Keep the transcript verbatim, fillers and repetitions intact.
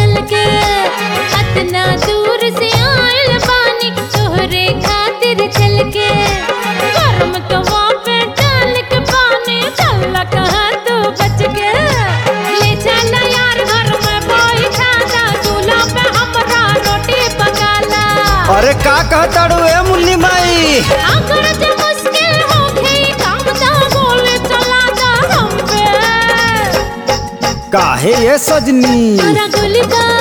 चल के इतना दूर से आइल बानी तोहरे खातिर चल के गरम तवा पे डाल के पानी चल कहाँ तू बच के ले चला यार घर में बैठा दा चूल्हा पे हमरा रोटी पकाला। अरे का कहताड़ू ए मुन्नी माई अगर जो मुश्किल होखे काम दा बोले चला जा हम पे काहे ये सजनी तोरा गुलिका